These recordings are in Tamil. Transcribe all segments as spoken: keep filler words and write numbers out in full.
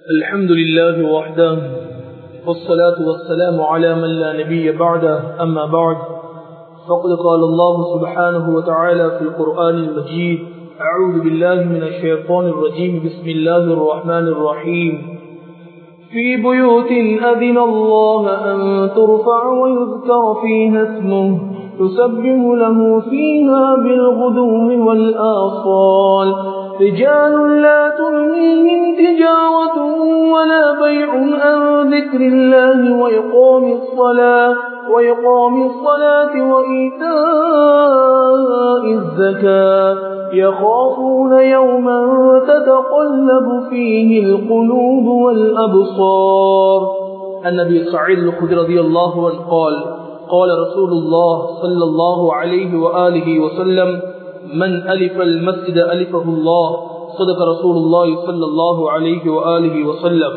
الحمد لله وحده والصلاة والسلام على من لا نبي بعده أما بعد فقد قال الله سبحانه وتعالى في القرآن المجيد أعوذ بالله من الشيطان الرجيم بسم الله الرحمن الرحيم في بيوت أذن الله أن ترفع ويذكر فيها اسمه يسبح له فيها بالغدو والآصال رجال لا تلهيهم تجارة ولا بيع عن ذكر الله وإقام الصلاة وإقام الصلاة وإيتاء الزكاة يخافون يوما تتقلب فيه القلوب والأبصار. النبي سعيد الخدري رضي الله عنه قال قال رسول الله صلى الله عليه وآله وسلم من ألف المسجد ألفه الله صدق رسول الله صلى الله عليه وآله وسلم.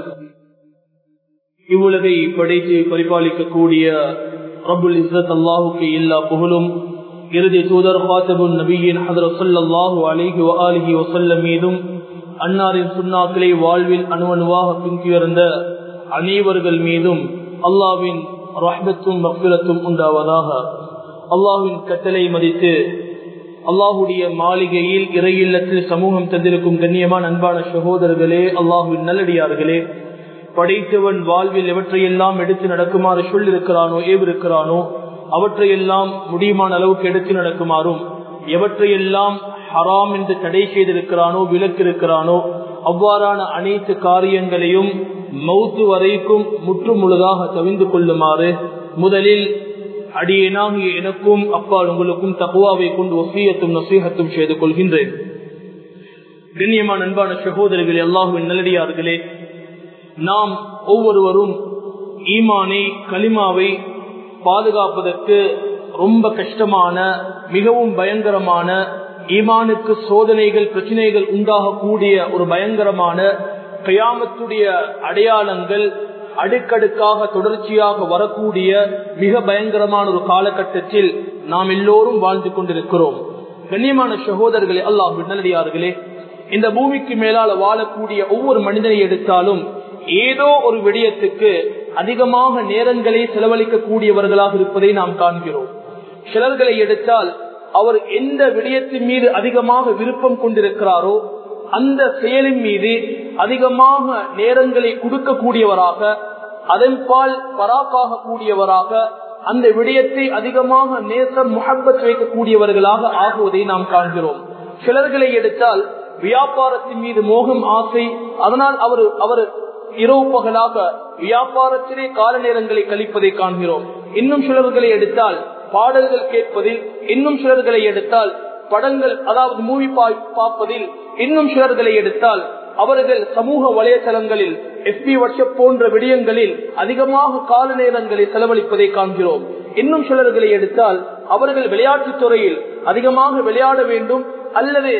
இவ்வுலகை படைத்து பரிபாலிக்கக்கூடிய ரப்புல் இஸ்ஸத் அல்லாஹுக்கு எல்லா புகழும், இறுதி தூதர் ஃபாத்திபுன் நபியின் ஹதரத் ஸல்லல்லாஹு அலைஹி வஆலிஹி வஸல்லம் மீதும் அன்னாரின் சுன்னாக்களை வாழ்வில் அணுவணுவாக பின்துயர்ந்த அனைவர்கள் மீதும் அல்லாஹ்வின் ரஹ்மத்தும் மக்ஃபிரத்தும் உண்டாவதாக. அல்லாஹ்வின் கட்டளை மதித்து அல்லாஹுடைய மாளிகையில் இறை இல்லத்தில் சமூகம் தந்திருக்கும் கண்ணியமான அன்பான சகோதரர்களே, அல்லாஹுவின் நல்லடியார்களே, படைத்தவன் வாழ்வில் எவற்றையெல்லாம் எடுத்து நடக்குமாறு சொல்லிருக்கிறானோ ஏவிருக்கிறானோ அவற்றையெல்லாம் முடியுமான அளவுக்கு எடுத்து நடக்குமாறும், எவற்றையெல்லாம் ஹராம் என்று தடை செய்திருக்கிறானோ விலக்கிருக்கிறானோ அவ்வாறான அனைத்து காரியங்களையும் மௌத்து வரைக்கும் முற்று முழுதாக தவிந்து கொள்ளுமாறு முதலில் அடியேனாகிய எனக்கும் அப்பால் உங்களுக்கும் தக்வாவை கொண்டு வசியத்தும் நசீஹத்தும் செய்து கொள்கின்றேன். கண்ணியமான அன்பான சகோதரர்களே, அல்லாஹுவின் நல்லடியார்களே, நாம் ஒவ்வொருவரும் ஈமானை கலிமாவை பாதுகாப்பதற்கு ரொம்ப கஷ்டமான மிகவும் பயங்கரமான ஈமானுக்கு சோதனைகள் பிரச்சனைகள் உண்டாகக்கூடிய ஒரு பயங்கரமான கியாமத்துடைய அடையாளங்கள் அடுக்கடுக்காக தொடர்ச்சியாக வரக்கூடிய மிக பயங்கரமான ஒரு காலகட்டத்தில் நாம் எல்லோரும் வாழ்ந்து கொண்டிருக்கிறோம். கண்ணியமான சகோதரர்களே, அல்லாஹ்வின் நல்லடியார்களே, இந்த பூமிக்கு மேலால வாழக்கூடிய ஒவ்வொரு மனிதனை எடுத்தாலும் ஏதோ ஒரு விடயத்துக்கு அதிகமாக நேரங்களை செலவழிக்க கூடியவர்களாக இருப்பதை நாம் காண்கிறோம். சிலர்களை எடுத்தால் அவர் எந்த விடயத்தின் மீது அதிகமாக விருப்பம் கொண்டிருக்கிறாரோ அந்த செயலின் மீது அதிகமாக நேரங்களை கொடுக்கக்கூடியவராக, அதன் பால் பராக்காக கூடியவராக, அந்த விடயத்தை அதிகமாக நேசம் முஹப்பத் வைக்கக்கூடியவர்களாக ஆகுவதை நாம் காண்கிறோம். சிலர்களை எடுத்தால் வியாபாரத்தின் மீது மோகம் ஆசை, அதனால் அவர் அவர் இரவு பகலாக வியாபாரத்திலே கால நேரங்களை கழிப்பதை காண்கிறோம். இன்னும் சிலர்களை எடுத்தால் பாடல்கள் கேட்பதில், இன்னும் சிலர்களை எடுத்தால் படங்கள் அதாவது மூவி பார்ப்பதில், இன்னும் சிலர்களை எடுத்தால் அவர்கள் சமூக வலைதளங்களில் எஃபி வாட்ஸ்அப் போன்ற விடயங்களில் அதிகமாக கால நேரங்களை செலவழிப்பதை காண்கிறோம். இன்னும் சிலர்களை எடுத்தால் அவர்கள் விளையாட்டுத் துறையில் அதிகமாக விளையாட வேண்டும் அல்லது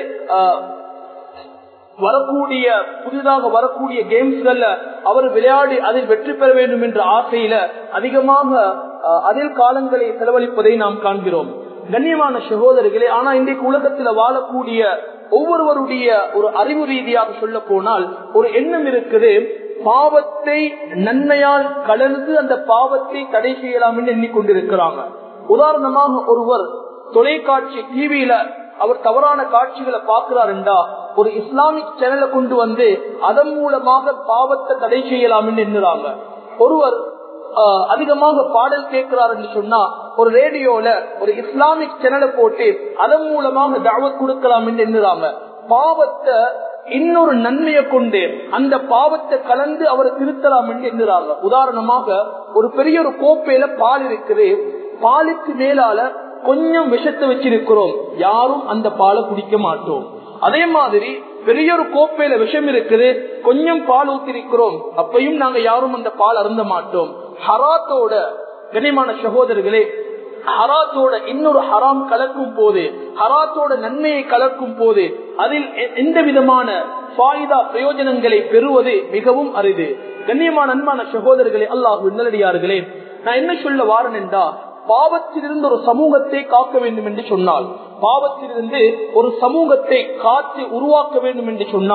வரக்கூடிய புதிதாக வரக்கூடிய கேம்ஸ்கள்ல அவர் விளையாடி அதில் வெற்றி பெற வேண்டும் என்ற ஆசையில அதிகமாக அதில் காலங்களை செலவழிப்பதை நாம் காண்கிறோம். கண்ணியமான சகோதரர்களே, ஆனா இன்றைக்கு உலகத்துல வாழக்கூடிய ஒவ்வொருவருடைய ஒரு அறிவு ரீதியாக சொல்ல போனால் ஒரு எண்ணம் இருக்குது, பாவத்தை நன்மையால் கலந்து அந்த பாவத்தை தடை செய்யலாம் என்று எண்ணிக்கொண்டிருக்கிறாங்க. உதாரணமாக ஒருவர் தொலைக்காட்சி டிவியில அவர் தவறான காட்சிகளை பார்க்கிறார் என்றா ஒரு இஸ்லாமிக் சேனலை கொண்டு வந்து அதன் மூலமாக பாவத்தை தடை செய்யலாம் என்று எண்ணுறாங்க. ஒருவர் அதிகமாக பாடல் கேட்கிறார் என்று சொன்னா ஒரு ரேடியோல ஒரு இஸ்லாமிக் சேனலை போட்டு அதன் மூலமாக தஅவத் கொடுக்கலாம் என்று எண்ணுறாங்க. பாவத்தை இன்னொரு நன்மையை கொண்டு அந்த பாவத்தை கலந்து அவர் திருத்தலாம் என்று எண்ணுறாங்க. உதாரணமாக ஒரு பெரிய ஒரு கோப்பையில பால் இருக்குது, பாலுக்கு மேலால கொஞ்சம் விஷத்தை வச்சிருக்கிறோம், யாரும் அந்த பாலை குடிக்க மாட்டோம். அதே மாதிரி பெரிய ஒரு கோப்பையில விஷம் இருக்குது, கொஞ்சம் பால் ஊத்திருக்கிறோம், அப்பையும் நாங்க யாரும் அந்த பால் அருந்த மாட்டோம். ஹராத்தோட கண்ணியமான சகோதரர்களே, ஹராத்தோட இன்னொரு ஹராம் கலக்கும் போது, ஹராத்தோட நன்மையை கலக்கும் போது அதில் எந்த விதமான ஃபாயிதா பிரயோஜனங்களை பெறுவது மிகவும் அரிது. கண்ணியமான அன்பான சகோதரர்களே, அல்லாஹ்வின் நல்லடியார்களே, நான் என்ன சொல்ல வாரன் என்றா, பாவத்திலிருந்து ஒரு சமூகத்தை காக்க வேண்டும் என்று சொன்னால், பாவத்திலிருந்து ஒரு சமூகத்தை காத்து உருவாக்க வேண்டும் என்று சொன்னால்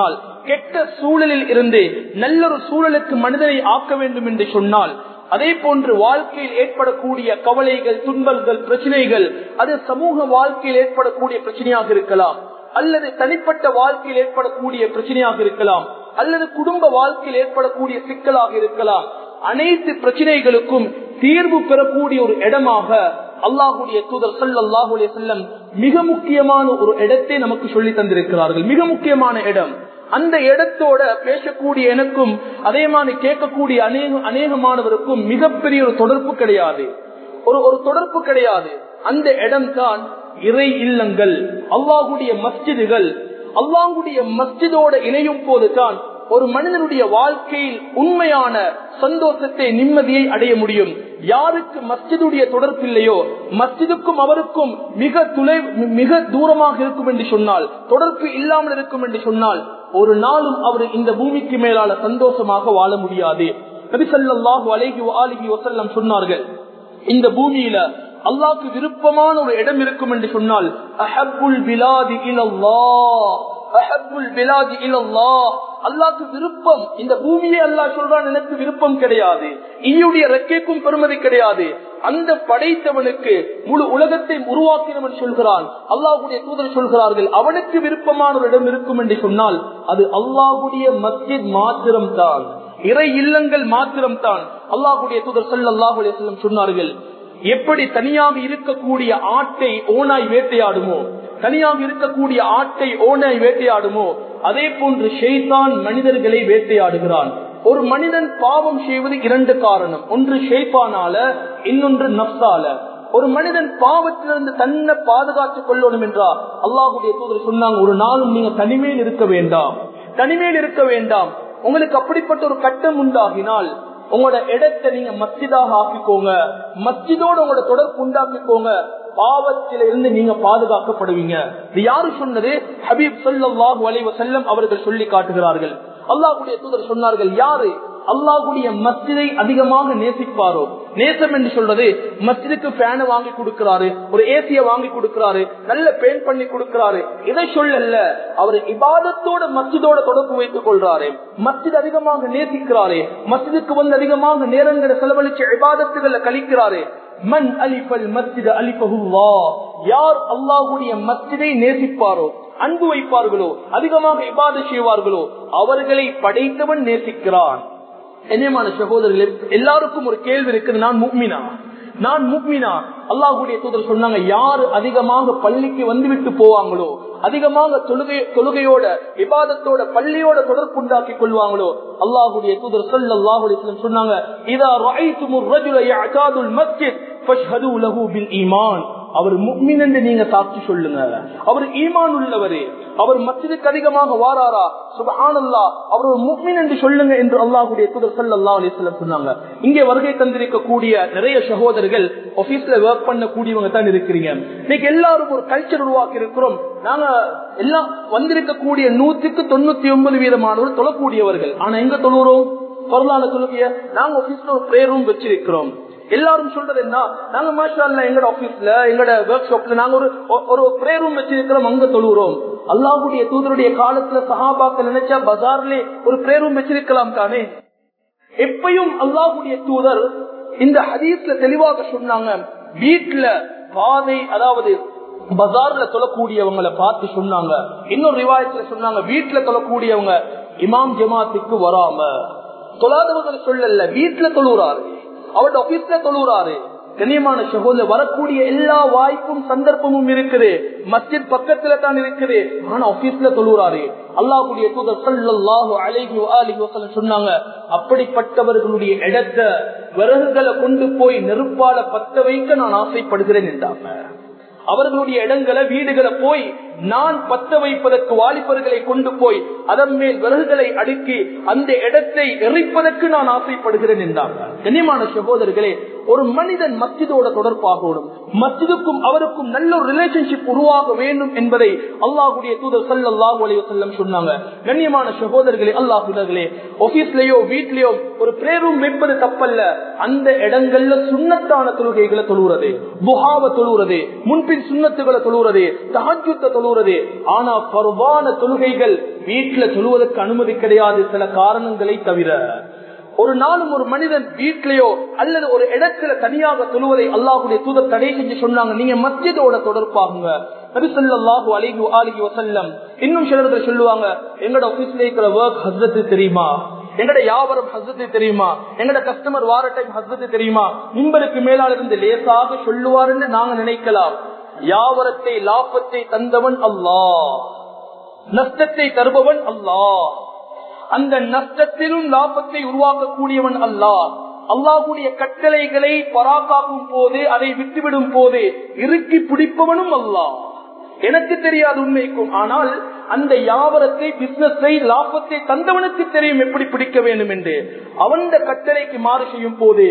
கெட்ட சூழலில் இருந்து நல்லொரு சூழலுக்கு மனிதனை ஆக்க வேண்டும் என்று சொன்னால், அதே போன்று வாழ்க்கையில் ஏற்படக்கூடிய கவலைகள், துன்பங்கள், பிரச்சனைகள், அது சமூக வாழ்க்கையில் ஏற்படக்கூடிய பிரச்சனையாக இருக்கலாம், அல்லது தனிப்பட்ட வாழ்க்கையில் ஏற்படக்கூடிய பிரச்சனையாக இருக்கலாம், அல்லது குடும்ப வாழ்க்கையில் ஏற்படக்கூடிய சிக்கலாக இருக்கலாம். அனைத்து பிரச்சனைகளுக்கும் தீர்வு பெறக்கூடிய ஒரு இடமாக அல்லாஹுடைய தூதர் ஸல்லல்லாஹு அலைஹி வஸல்லம் மிக முக்கியமான ஒரு இடத்தை நமக்கு சொல்லி தந்திருக்கிறார்கள். மிக முக்கியமான இடம். அந்த இடத்தோட பேசக்கூடிய எனக்கும் அதே மாதிரி கேட்கக்கூடிய அநேக அநேகமானவருக்கும் மிகப்பெரிய ஒரு தொடர்பு கிடையாது, ஒரு ஒரு தொடர்பு கிடையாது. அந்த இடம் தான் இறை இல்லங்கள், அல்லாஹுடைய மஸ்ஜிதுகள். அல்லாஹுடைய மஸ்ஜிதோட இணையும் போதுதான் ஒரு மனிதனுடைய வாழ்க்கையில் உண்மையான சந்தோஷத்தை, நிம்மதியை அடைய முடியும். யாருக்கு மஸ்ஜிதுடைய தொடர்பு இல்லையோ, மஸ்ஜிதுக்கும் அவருக்கும் மிக துளை மிக தூரமாக இருக்கும் என்று சொன்னால், தொடர்பு இல்லாமல் இருக்கும் என்று சொன்னால், ஒரு நாளும் அவர் இந்த பூமிக்கு மேலான சந்தோஷமாக வாழ முடியாது. நபி ஸல்லல்லாஹு அலைஹி வஆலிஹி வஸல்லம் சொன்னார்கள், இந்த பூமியில அல்லாஹ்க்கு விருப்பமான ஒரு இடம் இருக்கும் என்று சொன்னால், அஹப்புல் பிலாதி இலல்லாஹ், அஹப்புல் பிலாதி இலல்லாஹ், அல்லாஹ்க்கு விருப்பம் இந்த பூமியை அல்லாஹ் சொல்றான் எனக்கு விருப்பம் கிடையாது, ஈயுடைய ரெக்கைக்கும் பெருமதி கிடையாது. அந்த படைத்தவனுக்கு முழு உலகத்தை உருவாக்கினவன் சொல்கிறான். அல்லாஹ்வுடைய தூதர் சொல்கிறார்கள், அவனுக்கு விருப்பமான ஒரு இடம் இருக்கும் என்று சொன்னால் அது அல்லாஹ்வுடைய மஸ்ஜித் மாத்திரம் தான், இறை இல்லங்கள் மாத்திரம் தான். அல்லாஹ்வுடைய தூதர் ஸல்லல்லாஹு அலைஹி வஸல்லம் சொன்னார்கள், எப்படி தனியாக இருக்கக்கூடிய ஆட்டை ஓனாய் வேட்டையாடுமோ, தனியாக இருக்கக்கூடிய ஆட்டை ஓனாய் வேட்டையாடுமோ, அதே போன்று ஷைத்தான் மனிதர்களை வேட்டையாடுகிறான். ஒரு மனிதன் பாவம் செய்வது இரண்டு காரணம், ஒன்று ஷைத்தானால, இன்னொன்று நஃப்ஸால. ஒரு மனிதன் பாவத்திலிருந்து தன்னை பாதுகாத்துக் கொள்ளணும் என்றால் அல்லாஹ்வுடைய தூதர் சொன்னாங்க, ஒரு நாளும் நீங்க தனிமையில் இருக்க வேண்டாம், தனிமையில் இருக்க வேண்டாம். உங்களுக்கு அப்படிப்பட்ட ஒரு கட்டம் உண்டாகினால் உங்களோட இடத்தை நீங்க மஸ்ஜிதாக ஆக்கிக்கோங்க, மஸ்ஜிதோட உங்களோட தொடர்பு உண்டாக்கிக்கோங்க, பாவத்தில இருந்து நீங்க பாதுகாக்கப்படுவீங்க. இது யாரு சொன்னது? ஹபீப் ஸல்லல்லாஹு அலைஹி வஸல்லம் அவர்கள் சொல்லி காட்டுகிறார்கள். அல்லாஹ்வுடைய தூதர் சொன்னார்கள், யாரு அல்லாஹ்வுடைய மஸ்ஜிதை அதிகமாக நேசிப்பாரோ, நேசம் என்று சொல்றது மஸ்ஜிதுக்கு ஃபேனை வாங்கி கொடுக்கிறாரு, ஒரு ஏசிய வாங்கி கொடுக்கிறாரு, நல்ல பெயிண்ட் பண்ணி கொடுக்கிறாரு, இதை சொல்லல, அவர் இபாதத்தோட மஸ்ஜிதோட தொடர்பு வைத்துக் கொள்றாரு, மஸ்ஜித் அதிகமாக நேசிக்கிறாரு, மஸ்ஜிதுக்கு வந்து அதிகமாக நேரங்களை செலவழிச்சு இபாதத்துகளை கழிக்கிறாரு. மன் அலிஃபல் மஸ்ஜித் அலிஃபஹுல்லாஹ், யார் அல்லாஹ்வுடைய மஸ்ஜிதை நேசிப்பாரோ, அன்பு வைப்பார்களோ, அதிகமாக இபாதத் செய்வார்களோ, அவர்களை படைத்தவன் நேசிக்கிறான். என்னமான சகோதரர்களே, எல்லாருக்கும் ஒரு கேள்வி இருக்குது, நான் முஃமினா, நான் முஃமினா? அல்லாஹ்வுடைய தூதர் சொன்னாங்க, யாரு அதிகமாக பள்ளிக்கு வந்துவிட்டு போவாங்களோ, அதிகமாக தொழுகை தொழுகையோட இபாதத்தோட பள்ளியோட தொடர்பு உண்டாக்கி கொள்வாங்களோ, அல்லாஹ்வுடைய தூதர் ஸல்லல்லாஹு அலைஹி வஸல்லம் சொன்னாங்க, இதா ரஅய்துமுர் ரஜுல யஅதாதுல் மஸ்ஜித் ஃபஷ்ஹது லஹு பில் ஈமான், அவர் முஃமின் என்று நீங்க சாட்சி சொல்லுங்க, அவர் ஈமான் உள்ளவரே, அவர் மஸ்ஜிதுக்கு அதிகமாக வாராரா, சுப்ஹானல்லாஹ், அவர் ஒரு முஃமின் என்று சொல்லுங்க என்று அல்லாஹ்வுடைய தூதர் ஸல்லல்லாஹு அலைஹி வஸல்லம் சொன்னாங்க. இங்கே வருகை தந்திருக்கக்கூடிய நிறைய சகோதரர்கள் ஆபீஸ்ல வர்க் பண்ணக்கூடியவங்க தான் இருக்கிறீங்க. இன்னைக்கு எல்லாரும் ஒரு கல்ச்சர் உருவாக்கி இருக்கிறோம், நாங்க எல்லாம் வந்திருக்கக்கூடிய நூற்றுக்கு தொண்ணூத்தி ஒன்பது வீதமானவர்கள் தொழக்கூடியவர்கள். ஆனா எங்க தொழுகிறோம்? பரலான தொழுகைய நாங்க ஆபீஸ்ல ஒரு பிரேயர் ரூம் வச்சிருக்கிறோம். எல்லாரும் சொல்றது என்ன, நாங்க மாஷா அல்லாஹ் எங்கட ஆபீஸ்ல எங்கட ஒர்க் ஷாப்ல நாங்க ஒரு ஒரு பிரேயர் ரூம் வச்சிருக்கிறோம், அங்க தொழுகிறோம். அல்லாஹ்வுடைய தூதருடைய காலத்துல சஹாபாக்கள் நினைச்சா பஜார்ல ஒரு பிரேயர் ரூம் வச்சிருக்கலாம் தானே. எப்பயும் அல்லாஹ்வுடைய தூதர் இந்த ஹதீஸ்ல தெளிவாக சொன்னாங்க, வீட்டுல பாதை, அதாவது பஜார்ல தொழக்கூடியவங்களை பார்த்து சொன்னாங்க. இன்னொரு ரிவாயத்துல சொன்னாங்க, வீட்டுல தொழக்கூடியவங்க இமாம் ஜமாத்துக்கு வராம, தொழாதவர்கள் சொல்லல, வீட்டுல தொழுறாரு, அவருடைய ஆபீஸ்ல தொழுறாரு. கண்ணியமான சகோதரர், வரக்கூடிய எல்லா வாய்ப்பும் சந்தர்ப்பமும் இருக்குது, மஸ்ஜித் பக்கத்துல தான் இருக்குது, ஆனா ஆபீஸ்ல தொழுறாரு. அல்லாஹ்வுடைய தூதர் ஸல்லல்லாஹு அலைஹி வஆலிஹி வஸல்லம் சொன்னாங்க, அப்படிப்பட்டவர்களுடைய இடத்தை விறகுகளை கொண்டு போய் நெருப்பால பத்த வைக்க நான் ஆசைப்படுகிறேன் என்றாங்க. அவர்களுடைய இடங்களை வீடுகளை போய் நான் பத்த வைப்பதற்கு வாலிபர்களை கொண்டு போய் அதன் மேல் விறகுகளை அடுக்கி அந்த இடத்தை எரிப்பதற்கு நான் ஆசைப்படுகிறேன் என்றாங்க. கண்ணியமான சகோதரர்களே, ஒரு மனிதன் மஸ்ஜிதோட தொடர்பாகணும், மஸ்ஜிதுக்கும் அவருக்கும் நல்ல ஒரு ரிலேஷன்ஷிப் உருவாக வேண்டும் என்பதை அல்லாஹ்வுடைய தூதர் ஸல்லல்லாஹு அலைஹி வஸல்லம் சொன்னாங்க. கண்ணியமான சகோதரர்களே, அல்லாஹ்வுடைய ஆபீஸ்லயோ வீட்லயோ ஒரு பிரேயர் ரூம் வைப்பது தப்பல்ல, அந்த இடங்கள்ல சுன்னத்தான தொழுகைகளை தொழுகிறது, துஹாவை தொழுகிறது, முன்பின் சுன்னத்துகளை தொழுகிறது, தஹஜ்ஜுத்தை தொழுகிறது, தொழுகிறது. ஆனா பர்வான தொழுகைகள் வீட்டுல தொழுவதற்கு அனுமதி கிடையாது, சில காரணங்களை தவிர. ஒரு நாளும் ஒரு மனிதன் வீட்டிலேயோ அல்லது ஒரு இடத்துல தனியாக தொழுவதை அல்லாஹ்வுடைய தூதர் தடை செஞ்சு சொன்னாங்க. நீங்க மஸ்ஜிதோட தொடர்பாகுங்க. நபி ஸல்லல்லாஹு அலைஹி வஆலிஹி வஸல்லம் இன்னும் சிலர்கள் சொல்லுவாங்க, எங்கட ஆபீஸ்ல இருக்கிற வர்க் ஹஸ்ரத்து தெரியுமா, எங்கட வியாபாரம் ஹஸ்ரத்து தெரியுமா, எங்கட கஸ்டமர் வார டைம் ஹஸ்ரத்து தெரியுமா, மிம்பருக்கு மேலால இருந்து லேசாக சொல்லுவார் என்று நாங்க நினைக்கலாம். வியாபாரத்தை லாபத்தை தந்தவன் அல்லாஹ், நஷ்டத்தை தருபவன் அல்லாஹ். அந்த நஷ்டத்திலும் லாபத்தை உருவாக்கக்கூடியவன் அல்லாஹ். அல்லாஹ்வுடைய கட்டளைகளை பராக்காக்கும் போது அதை விட்டுவிடும் போது இறுக்கி பிடிப்பவனும் அல்லாஹ். எனக்கு தெரியாது உண்மைக்கும், ஆனால் அந்த வியாபாரத்தை பிசினஸை லாபத்தை தந்தவனுக்கு தெரியும் எப்படி பிடிக்க வேண்டும் என்று. அவன் கட்டளைக்கு மாறு செய்யும் போது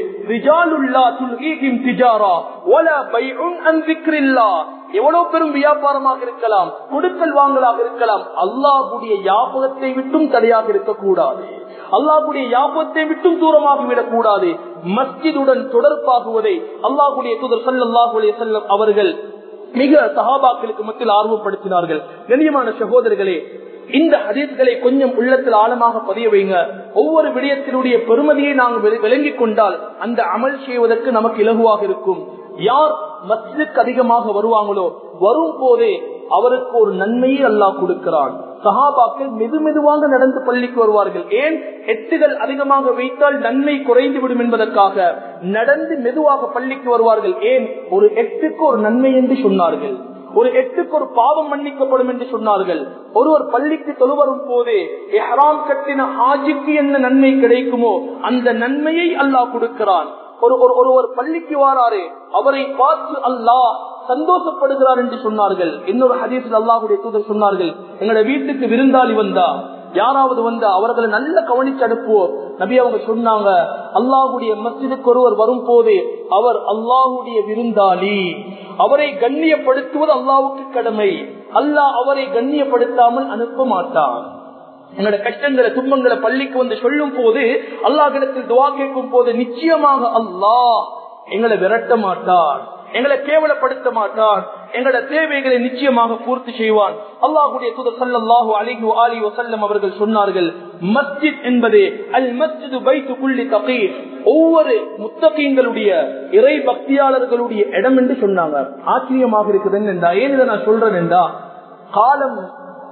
எவ்வளவு பெரும் வியாபாரமாக இருக்கலாம், கொடுக்கல் வாங்கலாக இருக்கலாம், அல்லாஹ்வுடைய யாபகத்தை விட்டும் தடையாக இருக்கக்கூடாது, அல்லாஹ்வுடைய யாபகத்தை விட்டும் தூரமாகிவிடக் கூடாது. மஸ்ஜிதுடன் தொடர்பாகுவதை அல்லாஹ்வுடைய தூதர் ஸல்லல்லாஹு அலைஹி வஸல்லம் அவர்கள் மிக சஹாபாக்களுக்கு மத்தியில் ஆர்வப்படுத்தினார்கள். கண்ணியமான சகோதரர்களே, இந்த ஹதீஸ்களை கொஞ்சம் உள்ளத்தில் ஆழமாக பதிய வைங்க. ஒவ்வொரு விடயத்தினுடைய பெருமதியை நாங்கள் விளங்கிக் கொண்டால் அந்த அமல் செய்வதற்கு நமக்கு இலகுவாக இருக்கும். யார் மஸ்ஜிதுக்கு அதிகமாக வருவாங்களோ வரும் போதே அவருக்கு ஒரு நன்மையை அல்லாஹ் கொடுக்கிறான். சஹாபாக்கள் மெது மெதுவாக நடந்து பள்ளிக்கு வருவார்கள். ஏன்? எட்டுகள் அதிகமாக வைத்தால் நன்மை குறைந்து விடும் என்பதற்காக நடந்து மெதுவாக பள்ளிக்கு வருவார்கள். ஏன்? ஒரு எட்டுக்கு ஒரு நன்மை என்று சொன்னார்கள், ஒரு எட்டுக்கு ஒரு பாவம் மன்னிக்கப்படும் என்று சொன்னார்கள். ஒருவர் பள்ளிக்கு தொழுவரும் போதே இஹ்ராம் கட்டின ஹாஜிக்கு என்ன நன்மை கிடைக்குமோ அந்த நன்மையை அல்லாஹ் கொடுக்கிறான். ஒரு ஒருவர் பள்ளிக்கு வாராரு, அவரை பார்த்து அல்லாஹ் சந்தோஷப்படுகிறார் என்று சொன்னார்கள். இன்னொரு ஹதீஸில் அல்லாஹ்வுடைய தூதர் சொன்னார்கள், எங்களோட வீட்டுக்கு விருந்தாளி வந்தா, யாராவது வந்தா அவர்களை நல்ல கவனிச்சு அனுப்புவோம். நபி அவங்க சொன்னாங்க, அல்லாஹ்வுடைய மஸ்ஜிதுக்கு ஒருவர் வரும் போதே அவர் அல்லாஹ்வுடைய விருந்தாளி, அவரை கண்ணியப்படுத்துவது அல்லாஹ்வுக்கு கடமை, அல்லாஹ் அவரை கண்ணியப்படுத்தாமல் அனுப்ப மாட்டான். எங்களோட கஷ்டங்களை துன்பங்களை பள்ளிக்கு வந்து சொல்லும் போது அல்லாஹ்விடத்தில் துஆ கேட்கும் போது நிச்சயமாக அல்லாஹ் எங்களை விரட்ட மாட்டான், எங்களை கேவலப்படுத்த மாட்டான், எங்களோட தேவைகளை நிச்சயமாக பூர்த்தி செய்வான். அல்லாஹ்வுடைய தூதர் ஸல்லல்லாஹு அலைஹி வஆலிஹி வஸல்லம் அவர்கள் சொன்னார்கள், மஸ்ஜித் என்பது அல் மஸ்ஜிது பைத்து குல்லி தகீ, ஒவ்வொரு முத்தகீன்களுடைய இறை பக்தியாளர்களுடைய இடம் என்று சொன்னாங்க. ஆச்சரியமாக இருக்குது. என்றா ஏன் இதை நான் சொல்றேன் என்றா, காலம்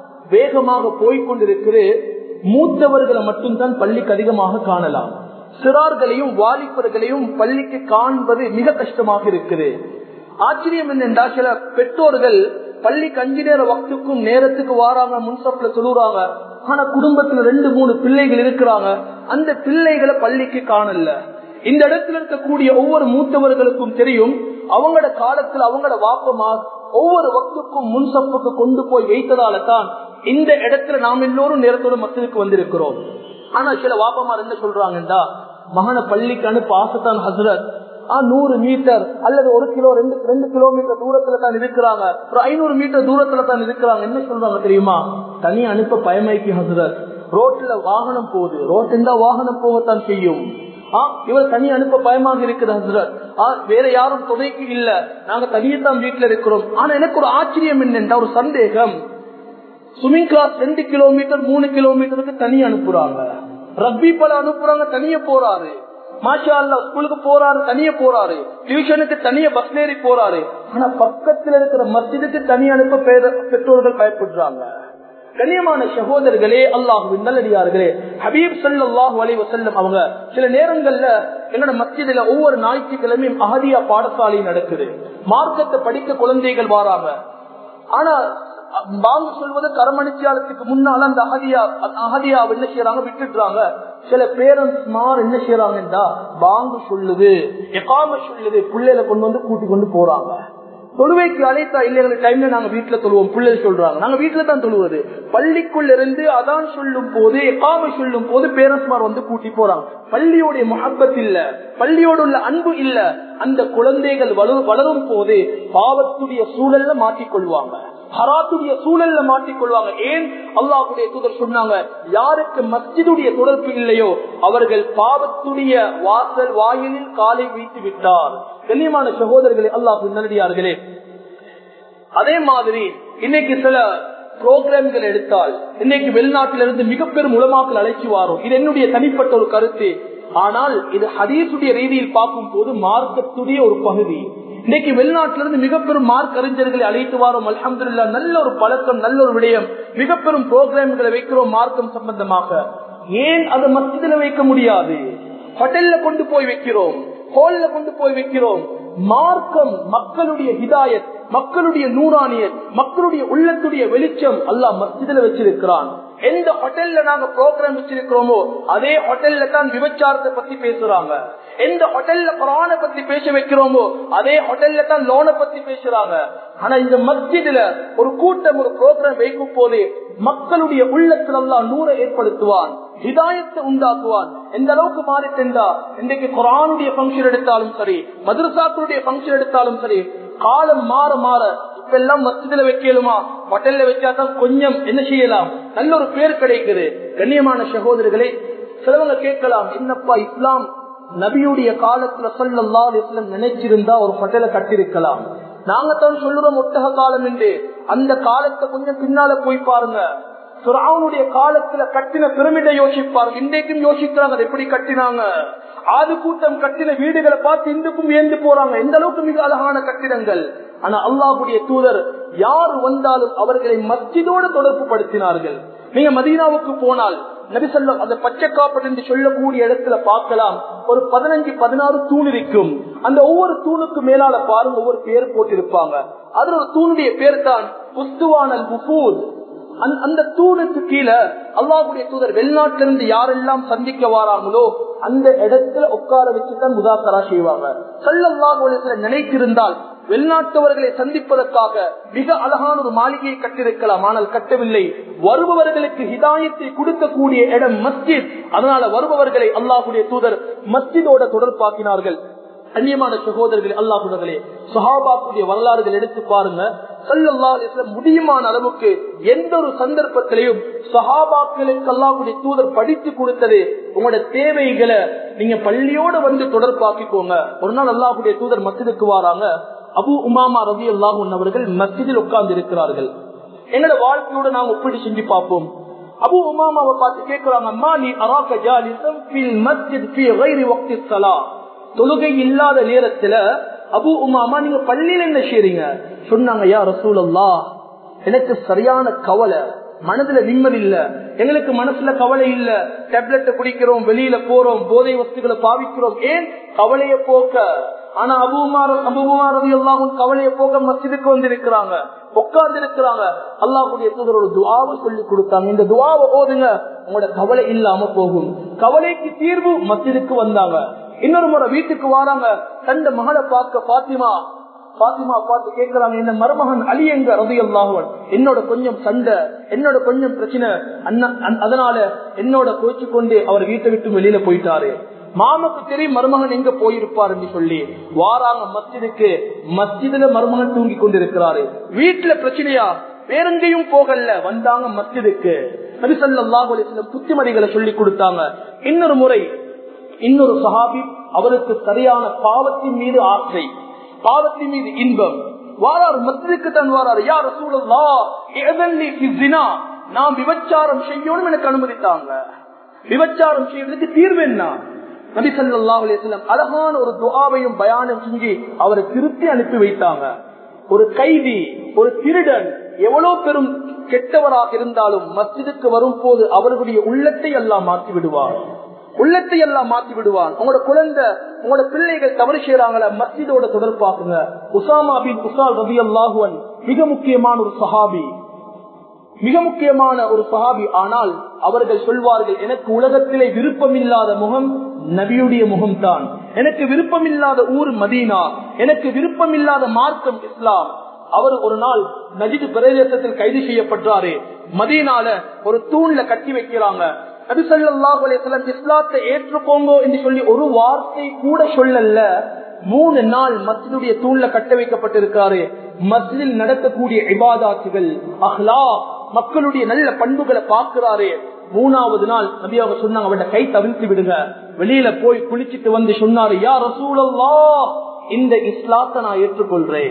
வேகமாக போய்கொண்டிருக்கிற மூத்தவர்களை மட்டும்தான் பள்ளிக்கு அதிகமாக காணலாம். சிறார்களையும் வாலிபர்களையும் பள்ளிக்கு காண்பது மிக கஷ்டமாக இருக்குது. ஆச்சரியம் என்னென்றா, சில பெற்றோர்கள் பள்ளிக்கு அஞ்சு நேர வக்துக்கும் நேரத்துக்கு வாராங்க, முன்சப்ல சொல்லுறாங்க. ஆனா குடும்பத்துல ரெண்டு மூணு பிள்ளைகள் இருக்கிறாங்க, அந்த பிள்ளைகளை பள்ளிக்கு காணல. இந்த இடத்துல இருக்கக்கூடிய ஒவ்வொரு மூத்தவர்களுக்கும் தெரியும், அவங்களோட காலத்துல அவங்களோட வாப்பமா ஒவ்வொரு வக்துக்கும் முன்சப்புக்கு கொண்டு போய் வைத்ததால தான் இந்த இடத்துல நாம் எல்லோரும் நேரத்தோட மஸ்ஜிதுக்கு வந்திருக்கிறோம். ஆனா சில வாப்பமார் என்ன சொல்றாங்கடா, மகனை பள்ளிக்கு அனுப்ப ஆசைத்தான் ஹஸ்ரத், நூறு மீட்டர் அல்லது ஒரு கிலோ ரெண்டு ரெண்டு கிலோமீட்டர் தூரத்துல தான் இருக்கிறாங்க, ஒரு ஐநூறு மீட்டர் தூரத்துல தான் இருக்கிறாங்க. என்ன சொல்றாங்க தெரியுமா, தனி அனுப்ப பயமைக்கு ஹஸ்ரத், ரோட்ல வாகனம் போகுது, ரோட்ல வாகனம் போகத்தான் செய்யும், இவர் தனி அனுப்ப பயமாக இருக்குது ஹஸ்ரத், வேற யாரும் துணைக்கு இல்ல, நாங்க தனியத்தான் வீட்டுல இருக்கிறோம். ஆனா எனக்கு ஒரு ஆச்சரியம் என்னென்றா, ஒரு சந்தேகம், ஸ்விமிங் கிளாஸ் ரெண்டு கிலோமீட்டர் மூணு கிலோமீட்டருக்கு தனி அனுப்புறாங்க, ரக்பி பல அனுப்புறாங்க, தனிய போறாரு, மாஷா அல்லாஹ் ஸ்கூலுக்கு போறாரு, தனிய போறாரு, டியூஷனுக்கு தனிய பஸ் ஏறி போறாரு. ஆனா பக்கத்துல இருக்கிற மஸ்ஜிதுக்கு தனி அனுப்ப பெற்றோர்கள் பயப்படுறாங்க. கண்ணியமான சகோதரர்களே, அல்லாஹ்வின் நல்லடியார்களே, ஹபீப் ஸல்லல்லாஹு அலைஹி வஸல்லம் அவங்க சில நேரங்கள்ல எங்களோட மஸ்ஜிதுல ஒவ்வொரு ஞாயிற்றுக்கிழமையும் அஹதியா பாடசாலை நடக்குது, மார்க்கத்தை படிக்க குழந்தைகள் வராங்க. ஆனா பாங்கு சொல்வது கரமணிச்சியாலத்துக்கு முன்னால அந்த அஹதியா அஹதியா என்ன செய்யறாங்க, விட்டுடுறாங்க. சில பேரண்ட்ஸ் மார் என்ன செய்யறாங்கன்றா, பாங்கு சொல்லுது எகாம சொல்லுது, பிள்ளைகளை கொண்டு வந்து கூட்டி கொண்டு போறாங்க. தொழுவைக்கு அழைத்தா இல்லைங்கிற டைம்ல நாங்க வீட்டுல தொழுவோம், பிள்ளைகள் சொல்றாங்க நாங்க வீட்டுல தான் தொழுவது. பள்ளிக்குள்ள இருந்து அதான் சொல்லும் போது எகாம சொல்லும் போது பேரண்ட்ஸ் மார் வந்து கூட்டி போறாங்க. பள்ளியோடைய முஹப்பத் இல்ல, பள்ளியோடு உள்ள அன்பு இல்ல. அந்த குழந்தைகள் வளரும் போது பாவத்துடைய சூழல்ல மாற்றிக்கொள்வாங்க, ஹராத்துடைய சூழல்ல மாட்டிக்கொள்வாங்க. ஏன்? அல்லாஹ்வுடைய தூதர் சொன்னாங்க, யாருக்கு மஸ்ஜிதுடைய தொடர்பு இல்லையோ அவர்கள் பாவத்துடைய வாசல் வாயிலில் காலை வைத்து விட்டார். கண்ணியமான சகோதரர்களே, அல்லாஹ்வின் நல்லடியார்களே, அதே மாதிரி இன்னைக்கு சில புரோகிராம்கள் எடுத்தால் இன்னைக்கு வெளிநாட்டிலிருந்து மிக பெரும் உலமாக்கள் அழைச்சி வாரும். இது என்னுடைய தனிப்பட்ட ஒரு கருத்து. ஆனால் இது ஹதீஸுடைய ரீதியில் பார்க்கும் போது மார்க்கத்துடைய ஒரு பகுதி. இன்னைக்கு வெளிநாட்டிலிருந்து மிக பெரும் மார்க் அறிஞர்களை அழைத்து வாரோம். அல்ஹம்துலில்லாஹ், நல்ல ஒரு பழக்கம், நல்ல ஒரு விடயம். மிக பெரும் புரோகிராம்களை வைக்கிறோம் மார்க்கம் சம்பந்தமாக. ஏன் அதை மஸ்ஜிதில் வைக்க முடியாது? ஹோட்டல்ல கொண்டு போய் வைக்கிறோம், ஹால்ல கொண்டு போய் வைக்கிறோம். மார்க்கம், மக்களுடைய ஹிதாயத், மக்களுடைய நூறானியத், மக்களுடைய உள்ளத்துடைய வெளிச்சம் அல்லாஹ் மஸ்ஜிதில் வச்சிருக்கிறான். எந்த ஹோட்டல்ல நாங்க ப்ரோக்ராம் வச்சிருக்கிறோமோ அதே ஹோட்டல்ல தான் விபச்சாரத்தை பத்தி பேசுறாங்க. எந்த ஹோட்டல்ல குர்ஆனை பத்தி பேச வைக்கிறோமோ அதே ஹோட்டல்ல தான் லோனை பத்தி பேசுறாங்க. ஆனா இந்த மஸ்ஜிதுல ஒரு கூட்டம் ஒரு ப்ரோக்ராம் வைக்கும் போது மக்களுடைய உள்ளத்தில் அல்லாஹ் நூரை ஏற்படுத்துவான், ஹிதாயத்தை உண்டாக்குவான். எந்த அளவுக்கு மாறிட்டா இன்றைக்கு குர்ஆனுடைய ஃபங்க்ஷன் எடுத்தாலும் சரி, மதரசாக்களுடைய ஃபங்க்ஷன் எடுத்தாலும் சரி, காலம் மாற மாற இப்ப எல்லாம் மஸ்ஜிதுல வைக்கலுமா, ஹோட்டல்ல வச்சாதான் கொஞ்சம் என்ன செய்யலாம், நல்ல ஒரு பேர் கிடைக்குது. கண்ணியமான சகோதரர்களே, சிலவங்க கேட்கலாம், என்னப்பா இஸ்லாம் நபியுடைய காலத்துல ஸல்லல்லாஹு அலைஹி வஸல்லம் நினைச்சிருந்தா ஒரு ஹோட்டலை கட்டிருக்கலாம். நாங்க தான் சொல்லுறோம் ஒட்டக காலம் என்று. அந்த காலத்தை கொஞ்சம் பின்னால போய் பாருங்க. ஃபிரௌனுடைய காலத்துல கட்டின பிரமிடை யோசிப்பாருங்க. இன்றைக்கும் யோசிக்கிறாங்க எப்படி கட்டினாங்க. ஆது கூட்டம் கட்டின வீடுகளை பார்த்து இன்றைக்கும் வியந்து போறாங்க. எந்த அளவுக்கு மிக அழகான கட்டிடங்கள். ஆனா அல்லாஹ்வுடைய தூதர் யார் வந்தாலும் அவர்களை மஸ்ஜிதோடு தொடர்பு படுத்தினார்கள். நீங்க மதீனாவுக்கு போனால் நபி ஸல்லல்லாஹு அந்த பச்சை காப்பட் என்று சொல்லக்கூடிய இடத்துல பார்க்கலாம், ஒரு பதினஞ்சு பதினாறு தூண் இருக்கும். அந்த ஒவ்வொரு தூணுக்கு மேலால பாருங்க ஒவ்வொரு பேர் போட்டிருப்பாங்க. அதுல ஒரு தூணுடைய பேர் தான் உஸ்துவானல் வஃபூத். அந்த தூணுக்கு கீழே அல்லாஹ்வுடைய தூதர் வெளிநாட்டிலிருந்து யாரெல்லாம் சந்திக்க வராங்களோ அந்த இடத்துல உட்கார வச்சுதான் முதாக்கரா செய்வாங்க. ஸல்லல்லாஹு அலைஹி வஸல்லம் நினைத்திருந்தால் வெளிநாட்டவர்களை சந்திப்பதற்காக மிக அழகான ஒரு மாளிகையை கட்டிருக்கலாம். ஆனால் கட்டவில்லை. வருபவர்களுக்கு ஹிதாயத்தை கொடுக்கக்கூடிய இடம் மஸ்ஜித். அதனால வருபவர்களை அல்லாஹ்வுடைய தூதர் மஸ்ஜிதோட தொடர்பாக்கினார்கள். கண்ணியமான சகோதரர்களே, அல்லாஹ்வுடைய சஹாபாக்களுடைய வரலாறுகள் எடுத்து பாருங்க. ஸல்லல்லாஹு அலைஹி வஸல்லம் முடியுமான அளவுக்கு எந்த ஒரு சந்தர்ப்பத்திலையும் சஹாபாக்களுக்கு அல்லாஹ்வுடைய தூதர் படித்து கொடுத்தது, உங்களோட தேவைகளை நீங்க பள்ளியோட வந்து தொடர்பாக்கிக்கோங்க. ஒரு நாள் அல்லாஹ்வுடைய தூதர் மஸ்ஜிதுக்கு வராங்க. அபூ உமாமா ரலியல்லாஹு அன்ஹு அவர்கள் மஸ்ஜிதில் உட்கார்ந்து இருக்கிறார்கள். எங்களோட வாழ்க்கையோட நாங்க ஒப்பிட்டு செஞ்சு பார்ப்போம். அபூ உமாமாவை பார்த்து கேட்கிறாங்க, அம்மா நீ அராக ஜாலிசம் ஃபில் மஸ்ஜித் ஃபீ கைரி வக்தி ஸலா. தொழுகை இல்லாத நேரத்துல அபூ உமாமா நீங்க பள்ளியில என்ன செய்றீங்க? சொன்னாங்க, யா ரசூலல்லாஹ், எனக்கு சரியான கவலை, மனதுல நிம்மதி இல்ல, எங்களுக்கு மனசுல கவலை இல்ல. டேப்லெட் குடிக்கிறோம், வெளியில போறோம், போதை வஸ்துக்களை பாவிக்கிறோம். ஏன்? கவலைய போக்க. ஆனா அபூமார் அபூமார் ரலியல்லாஹு அன்ஹு கவலைய போக்க மஸ்ஜிதுக்கு வந்திருக்கிறாங்க, உட்கார்ந்து இருக்கிறாங்க. அல்லாஹ்வுடைய தூதர் ஒரு துஆவை சொல்லி கொடுத்தாங்க. இந்த துஆவை ஓதுங்க, உங்களோட கவலை இல்லாம போகும். கவலைக்கு தீர்வு. மஸ்ஜிதுக்கு வந்தாங்க. இன்னொரு முறை வீட்டுக்கு வராங்க. தந்த மகளை பார்க்க பாத்திமா பாத்திமா பார்த்து கேட்கிறாங்க, இந்த மருமகன் அலி எங்க ரலியல்லாஹு அன்ஹு, என்னோட கொஞ்சம் சண்டை, என்னோட கொஞ்சம் பிரச்சனை, அதனால என்னோட கோச்சு கொண்டு அவர் வீட்டை விட்டு வெளியில போயிட்டாரு. மாமக்கு தெரியும் மருமகன் எங்க போயிருப்பார் என்று சொல்லி வாராங்க மஸ்ஜிதுக்கு. மஸ்ஜிதுல மருமகன் தூங்கி கொண்டிருக்கிறாரு. வீட்டுல பிரச்சனையா? வேறெங்கையும் போகல, வந்தாங்க மஸ்ஜிதுக்கு. நபி ஸல்லல்லாஹு அலைஹி வஸல்லம் புத்திமதிகளை சொல்லி கொடுத்தாங்க. இன்னொரு முறை இன்னொரு சஹாபி, அவருக்கு சரியான பாவத்தின் மீது ஆசை, பாவத்தின் மீது இன்பம். வாரார் மஸ்ஜிதுக்கு தான் வாரார். யா ரசூலல்லாஹ், இஅதன்லி ஃபி ஸினா, நான் விபச்சாரம் செய்யணும் எனக்கு அனுமதித்தாங்க. விபச்சாரம் செய்யறதுக்கு தீர்வு என்ன? நபி ஸல்லல்லாஹு அலைஹி வஸல்லம் அழகான ஒரு துஆவையும் பயானம் செஞ்சு அவரை திருத்தி அனுப்பி வைத்தாங்க. ஒரு கைதி, ஒரு திருடன் எவ்வளவு பெரும் கெட்டவராக இருந்தாலும் மஸ்ஜிதுக்கு வரும் போது அவர்களுடைய உள்ளத்தை எல்லாம் மாற்றி விடுவார், உள்ளத்தை எல்லாம் மாற்றி விடுவான். உங்களோட குழந்தை, உங்களோட பிள்ளைகள் தவறு செய்யறாங்களா, மஸ்ஜிதோட தொடர்பாக்குங்க. உசாமா பின் உசால் ரலியல்லாஹு அன்ஹு மிக முக்கியமான ஒரு சஹாபி, மிக முக்கியமான ஒரு சஹாபி. ஆனால் அவர்கள் சொல்வார்கள், எனக்கு உலகத்திலே விருப்பமில்லாத முகம் நபியுடைய முகம் தான், எனக்கு விருப்பமில்லாத ஊர் மதீனா, எனக்கு விருப்பமில்லாத மார்க்கம் இஸ்லாம். அவர் ஒரு நாள் நஜித் பிரதேசத்தில் கைது செய்யப்பட்டாரு. மதீனால ஒரு தூண்ல கட்டி வைக்கிறாங்க. நபி ஸல்லல்லாஹு அலைஹி வஸல்லம் இஸ்லாத்தை ஏற்றுக்கோங்க என்று சொல்லி ஒரு வார்த்தை கூட சொல்லல. மூணு நாள் மஸ்ஜிதுடைய தூண்ல கட்ட வைக்கப்பட்டிருக்காரு. மஸ்ஜிதில் நடக்கக்கூடிய இபாதாத்துகள், அஹ்லாக், மக்களுடைய நல்ல பண்புகளை பார்க்கிறாரு. மூணாவது நாள் நபி அவங்க சொன்னாங்க, அவட கை தவிர்த்து விடுங்க. வெளியில போய் குளிச்சிட்டு வந்து சொன்னாரு, யா ரசூலல்லாஹ், இந்த இஸ்லாத்தை நான் ஏற்றுக்கொள்றேன்,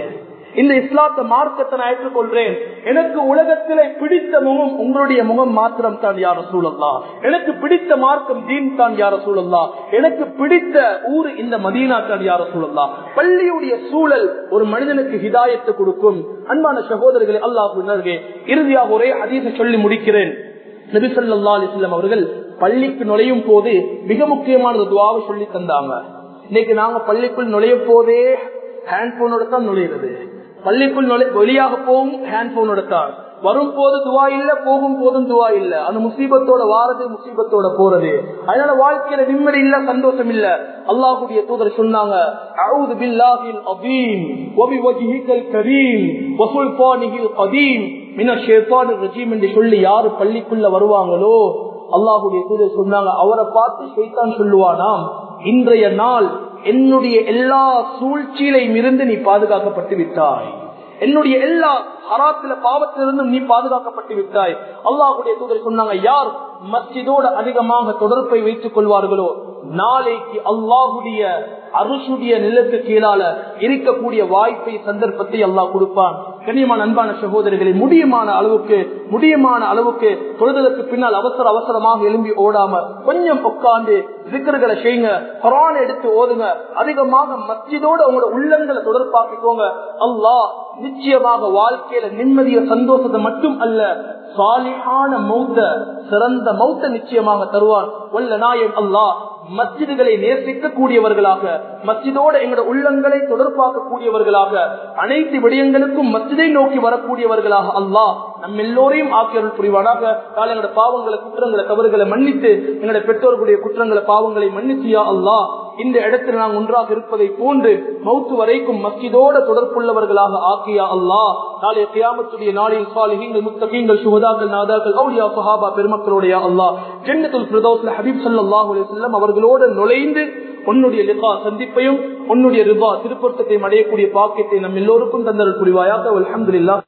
இந்த இஸ்லாத்த மார்க்கத்தை நான் ஏற்றுக்கொள்றேன். எனக்கு உலகத்திலே பிடித்த முகம் உங்களுடைய முகம் மாத்திரம் தான் யா ரசூலல்லாஹ். எனக்கு பிடித்த மார்க்கம் தீன் தான் யா ரசூலல்லாஹ். எனக்கு பிடித்த ஊர் இந்த மதீனா தான் யா ரசூலல்லாஹ். பள்ளியுடைய சூழல் ஒரு மனிதனுக்கு ஹிதாயத்தை கொடுக்கும். அன்பான சகோதரர்களே, அல்லாஹ்வினர்களே, இறுதியாக ஒரே ஹதீஸை சொல்லி முடிக்கிறேன். நபி ஸல்லல்லாஹு அலைஹி வஸல்லம் அவர்கள் பள்ளிக்கு நுழையும் போது மிக முக்கியமான ஒரு துஆவை சொல்லி தந்தாங்க. இன்னைக்கு நாங்க பள்ளிக்குள் நுழையும் போதே ஹேண்ட்போனோட தான் நுழையிறது. பள்ளிக்குள் வெளியாக போகும் ஹேண்ட்போனோட தான். வரும் போது துவா இல்ல, போகும் போதும் துவா இல்ல. அந்த முசீபத்தோட வாரது, முசீபத்தோட போறது. அதனால வாழ்க்கையில நிம்மதி இல்ல, சந்தோஷம் இல்ல. அல்லாஹ்வுடைய தூதர் சொன்னாங்க, அஊது பில்லாஹில் அதீம் வ பிவஜ்ஹிகல் கரீம் வ சுல்தானிஹில் கதீம் மினஷ் ஷைத்தானிர் ரஜீம் என்று சொல்லி யாரு பள்ளிக்குள்ள வருவாங்களோ அல்லாஹ்வுடைய தூதர் சொன்னாங்க, அவரை பார்த்து ஷைத்தான் சொல்லுவானாம், இன்றைய நாள் என்னுடைய எல்லா சூழ்ச்சியிலையும் இருந்து நீ பாதுகாக்கப்பட்டு விட்டாய், என்னுடைய எல்லா ஹராத்தில பாவத்திலிருந்தும் நீ பாதுகாக்கப்பட்டு விட்டாய். அல்லாஹ்வுடைய தூதர் சொன்னாங்க, யார் மஸ்ஜிதோடு அதிகமாக தொடர்பை வைத்துக் கொள்வார்களோ நாளைக்கு அல்லாஹ்வுடைய அருஷுடைய நிலத்து கீழால இருக்கக்கூடிய வாய்ப்பை, சந்தர்ப்பத்தை அல்லாஹ் கொடுப்பான். கண்ணியமான அன்பான சகோதரர்களை, முடியுமான அளவுக்கு முடியுமான அளவுக்கு தொழுதற்கு பின்னால் அவசர அவசரமாக எழும்பி ஓடாம கொஞ்சம் உட்கார்ந்து திக்ருகளை செய்யுங்க, குர்ஆன் எடுத்து ஓதுங்க, அதிகமாக மஸ்ஜிதோட உங்களோட உள்ளங்களை தொடர்பாக்கிக்கோங்க. அல்லாஹ் நிச்சயமாக வாழ்க்கையில நிம்மதிய சந்தோஷத்தை மட்டும் அல்ல, சாலிஹான மௌத்த, சிறந்த மௌத்த நிச்சயமாக தருவான். வல்ல நாயகம் அல்லாஹ் மஸ்ஜிதுகளை நேசிக்க கூடியவர்களாக, மஸ்ஜிதோட எங்களோட உள்ளங்களை தொடர்பாக்க கூடியவர்களாக, அனைத்து விடயங்களுக்கும் மஸ்ஜிதை நோக்கி வரக்கூடியவர்களாக அல்லாஹ் நம் எல்லோரையும் ஆக்கியருள் புரிவானாக. எங்களோட பாவங்களை, குற்றங்களை, தவறுகளை மன்னித்து எங்களுடைய பெற்றோர்களுடைய குற்றங்களை, பாவங்களை மன்னிச்சியா அல்லாஹ் இந்த இடத்தில் நாம் ஒன்றாக இருப்பதை போன்று மௌத்து வரைக்கும் மஸ்ஜிதோட தொடர்புள்ளவர்களாக ஆக்கியா அல்லாஹ். நாளைய கியாமத்துடைய நாளில் சாலிஹீன்கள், முத்தகீன்கள், சுஹதாக்கள், நாதாக்கள், அவுலியா, சஹாபா பெருமக்களுடைய அல்லாஹ் ஜன்னத்துல் ஃபிர்தௌஸ்ல ஹபீப் ஸல்லல்லாஹு அலைஹி வஸல்லம் அவர்களோடு நுழைந்து உன்னுடைய லிகா சந்திப்பையும் உன்னுடைய ரிபா திருப்பொருத்தத்தையும் அடையக்கூடிய பாக்கியத்தை நம் எல்லோருக்கும் தந்தருள் புரிவாயாக. அல்ஹம்துலில்லாஹ்.